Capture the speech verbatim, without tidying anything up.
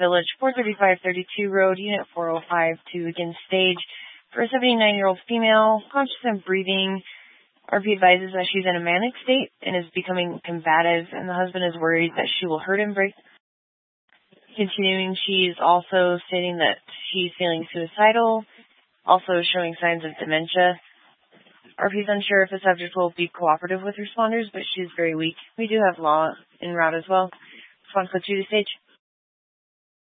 Village, four thirty-five thirty-two Road, Unit four oh five to begin stage for a seventy-nine-year-old female, conscious and breathing. R P advises that she's in a manic state and is becoming combative, and the husband is worried that she will hurt him. Continuing, she's also stating that she's feeling suicidal, also showing signs of dementia. R P is unsure if the subject will be cooperative with responders, but she's very weak. We do have law en route as well. Response code two to stage.